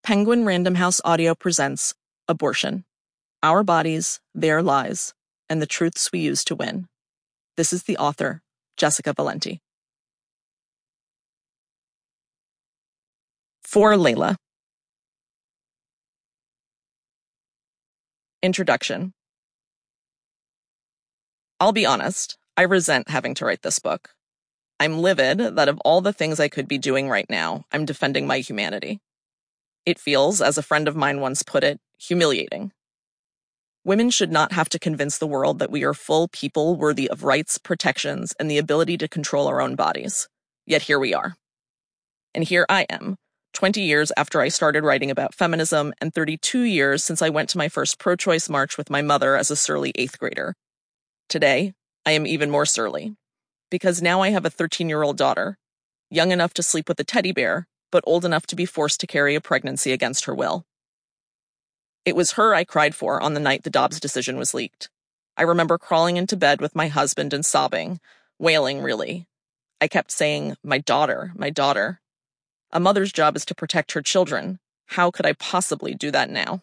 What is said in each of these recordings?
Penguin Random House Audio presents Abortion: Our Bodies, Their Lies, and the Truths We Use to Win. This is the author, Jessica Valenti. For Layla. Introduction. I'll be honest, I resent having to write this book. I'm livid that of all the things I could be doing right now, I'm defending my humanity. It feels, as a friend of mine once put it, humiliating. Women should not have to convince the world that we are full people worthy of rights, protections, and the ability to control our own bodies. Yet here we are. And here I am, 20 years after I started writing about feminism and 32 years since I went to my first pro-choice march with my mother as a surly 8th grader. Today, I am even more surly, because now I have a 13-year-old daughter, young enough to sleep with a teddy bear, but old enough to be forced to carry a pregnancy against her will. It was her I cried for on the night the Dobbs decision was leaked. I remember crawling into bed with my husband and sobbing, wailing really. I kept saying, my daughter, my daughter. A mother's job is to protect her children. How could I possibly do that now?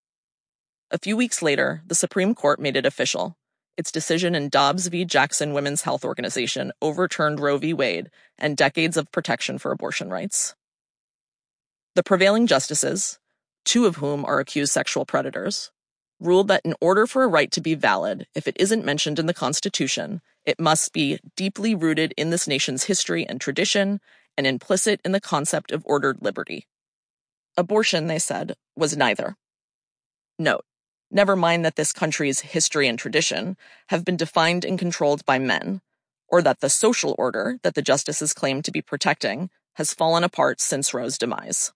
A few weeks later, the Supreme Court made it official. Its decision in Dobbs v. Jackson Women's Health Organization overturned Roe v. Wade and decades of protection for abortion rights. The prevailing justices, 2 of whom are accused sexual predators, ruled that in order for a right to be valid, if it isn't mentioned in the Constitution, it must be deeply rooted in this nation's history and tradition and implicit in the concept of ordered liberty. Abortion, they said, was neither. Note, never mind that this country's history and tradition have been defined and controlled by men, or that the social order that the justices claim to be protecting has fallen apart since Roe's demise.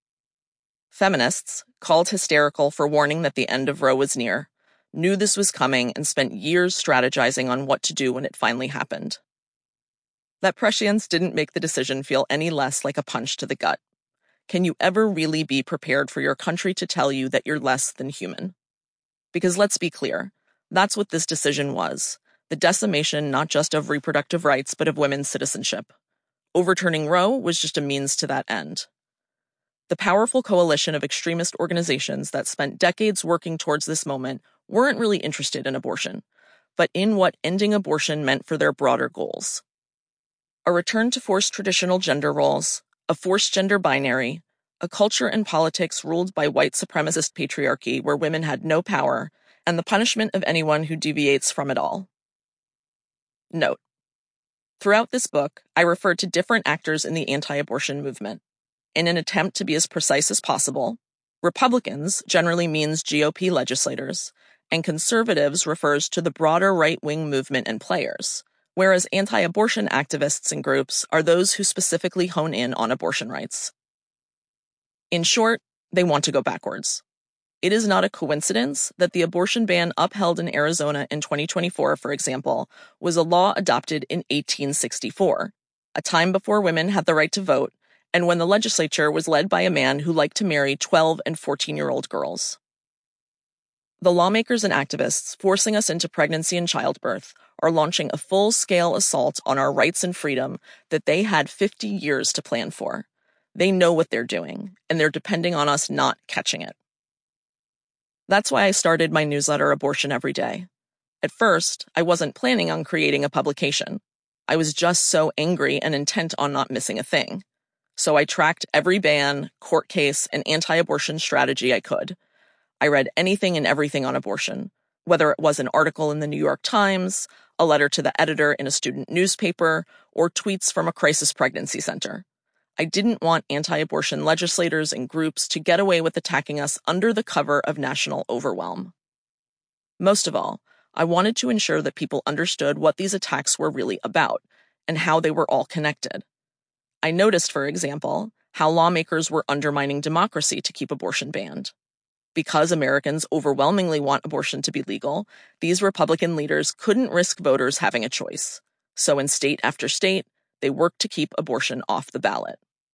Feminists, called hysterical for warning that the end of Roe was near, knew this was coming and spent years strategizing on what to do when it finally happened. That prescience didn't make the decision feel any less like a punch to the gut. Can you ever really be prepared for your country to tell you that you're less than human? Because let's be clear, that's what this decision was, the decimation not just of reproductive rights but of women's citizenship. Overturning Roe was just a means to that end. The powerful coalition of extremist organizations that spent decades working towards this moment weren't really interested in abortion, but in what ending abortion meant for their broader goals. A return to forced traditional gender roles, a forced gender binary, a culture and politics ruled by white supremacist patriarchy where women had no power, and the punishment of anyone who deviates from it all. Note: throughout this book, I referred to different actors in the anti-abortion movement. In an attempt to be as precise as possible, Republicans generally means GOP legislators, and conservatives refers to the broader right-wing movement and players, whereas anti-abortion activists and groups are those who specifically hone in on abortion rights. In short, they want to go backwards. It is not a coincidence that the abortion ban upheld in Arizona in 2024, for example, was a law adopted in 1864, a time before women had the right to vote, and when the legislature was led by a man who liked to marry 12 and 14-year-old girls. The lawmakers and activists forcing us into pregnancy and childbirth are launching a full-scale assault on our rights and freedom that they had 50 years to plan for. They know what they're doing, and they're depending on us not catching it. That's why I started my newsletter Abortion Every Day. At first, I wasn't planning on creating a publication. I was just so angry and intent on not missing a thing. So I tracked every ban, court case, and anti-abortion strategy I could. I read anything and everything on abortion, whether it was an article in the New York Times, a letter to the editor in a student newspaper, or tweets from a crisis pregnancy center. I didn't want anti-abortion legislators and groups to get away with attacking us under the cover of national overwhelm. Most of all, I wanted to ensure that people understood what these attacks were really about and how they were all connected. I noticed, for example, how lawmakers were undermining democracy to keep abortion banned. Because Americans overwhelmingly want abortion to be legal, these Republican leaders couldn't risk voters having a choice. So in state after state, they worked to keep abortion off the ballot.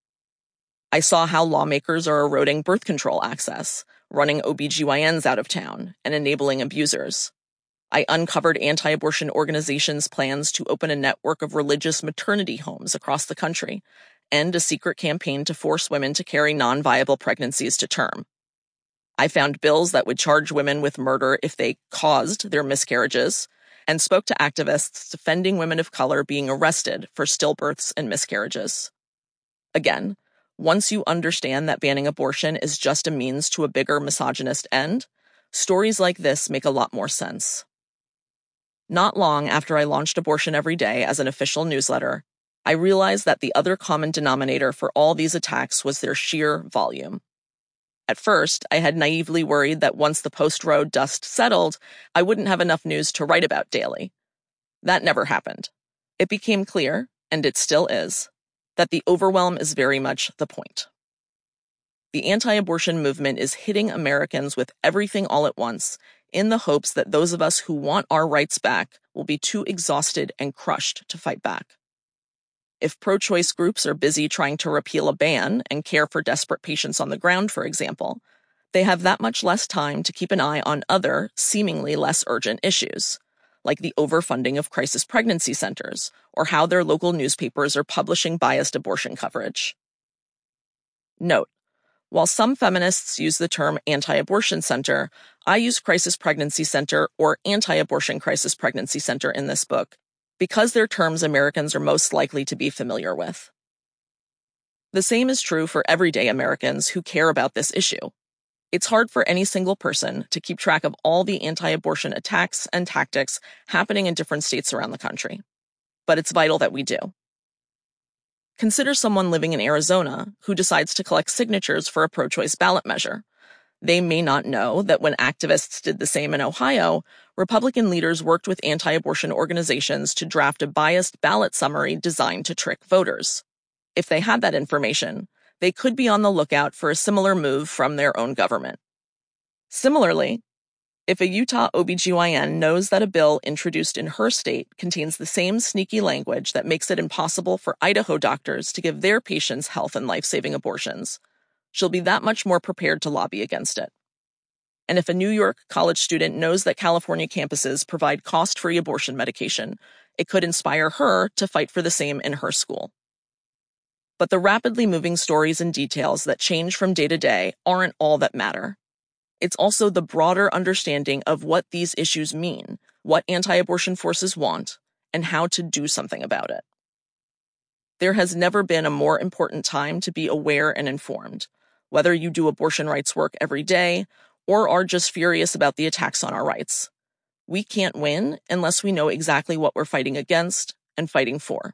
I saw how lawmakers are eroding birth control access, running OBGYNs out of town, and enabling abusers. I uncovered anti-abortion organizations' plans to open a network of religious maternity homes across the country, end a secret campaign to force women to carry non-viable pregnancies to term. I found bills that would charge women with murder if they caused their miscarriages, and spoke to activists defending women of color being arrested for stillbirths and miscarriages. Again, once you understand that banning abortion is just a means to a bigger misogynist end, stories like this make a lot more sense. Not long after I launched Abortion Every Day as an official newsletter, I realized that the other common denominator for all these attacks was their sheer volume. At first, I had naively worried that once the post-Roe dust settled, I wouldn't have enough news to write about daily. That never happened. It became clear, and it still is, that the overwhelm is very much the point. The anti-abortion movement is hitting Americans with everything all at once, in the hopes that those of us who want our rights back will be too exhausted and crushed to fight back. If pro-choice groups are busy trying to repeal a ban and care for desperate patients on the ground, for example, they have that much less time to keep an eye on other, seemingly less urgent issues, like the overfunding of crisis pregnancy centers or how their local newspapers are publishing biased abortion coverage. Note, while some feminists use the term anti-abortion center, I use crisis pregnancy center or anti-abortion crisis pregnancy center in this book because they're terms Americans are most likely to be familiar with. The same is true for everyday Americans who care about this issue. It's hard for any single person to keep track of all the anti-abortion attacks and tactics happening in different states around the country. But it's vital that we do. Consider someone living in Arizona who decides to collect signatures for a pro-choice ballot measure. They may not know that when activists did the same in Ohio, Republican leaders worked with anti-abortion organizations to draft a biased ballot summary designed to trick voters. If they had that information, they could be on the lookout for a similar move from their own government. Similarly, if a Utah OBGYN knows that a bill introduced in her state contains the same sneaky language that makes it impossible for Idaho doctors to give their patients health and life-saving abortions, she'll be that much more prepared to lobby against it. And if a New York college student knows that California campuses provide cost-free abortion medication, it could inspire her to fight for the same in her school. But the rapidly moving stories and details that change from day to day aren't all that matter. It's also the broader understanding of what these issues mean, what anti-abortion forces want, and how to do something about it. There has never been a more important time to be aware and informed, whether you do abortion rights work every day or are just furious about the attacks on our rights. We can't win unless we know exactly what we're fighting against and fighting for.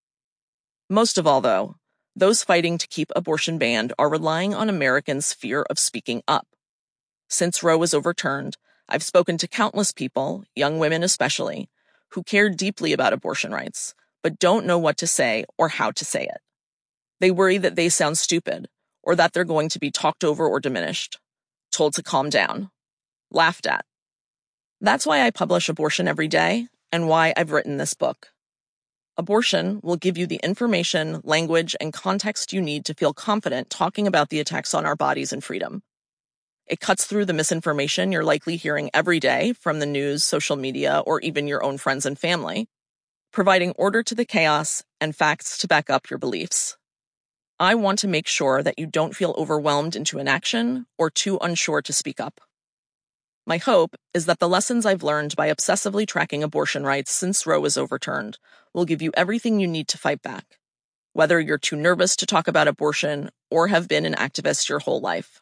Most of all, though, those fighting to keep abortion banned are relying on Americans' fear of speaking up. Since Roe was overturned, I've spoken to countless people, young women especially, who care deeply about abortion rights, but don't know what to say or how to say it. They worry that they sound stupid, or that they're going to be talked over or diminished, told to calm down, laughed at. That's why I publish Abortion Every Day, and why I've written this book. Abortion will give you the information, language, and context you need to feel confident talking about the attacks on our bodies and freedom. It cuts through the misinformation you're likely hearing every day from the news, social media, or even your own friends and family, providing order to the chaos and facts to back up your beliefs. I want to make sure that you don't feel overwhelmed into inaction or too unsure to speak up. My hope is that the lessons I've learned by obsessively tracking abortion rights since Roe was overturned will give you everything you need to fight back, whether you're too nervous to talk about abortion or have been an activist your whole life.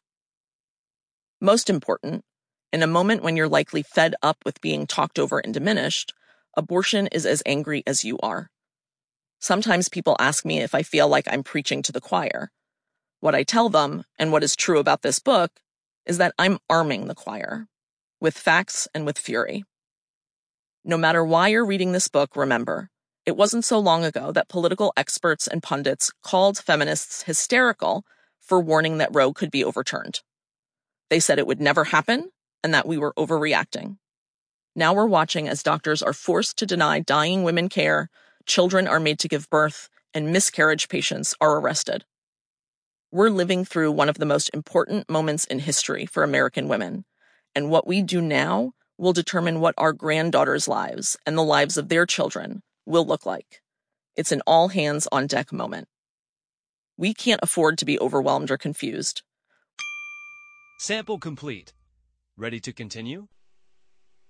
Most important, in a moment when you're likely fed up with being talked over and diminished, abortion is as angry as you are. Sometimes people ask me if I feel like I'm preaching to the choir. What I tell them, and what is true about this book, is that I'm arming the choir, with facts and with fury. No matter why you're reading this book, remember, it wasn't so long ago that political experts and pundits called feminists hysterical for warning that Roe could be overturned. They said it would never happen and that we were overreacting. Now we're watching as doctors are forced to deny dying women care, children are made to give birth, and miscarriage patients are arrested. We're living through one of the most important moments in history for American women, and what we do now will determine what our granddaughters' lives and the lives of their children will look like. It's an all-hands-on-deck moment. We can't afford to be overwhelmed or confused. Sample complete. Ready to continue?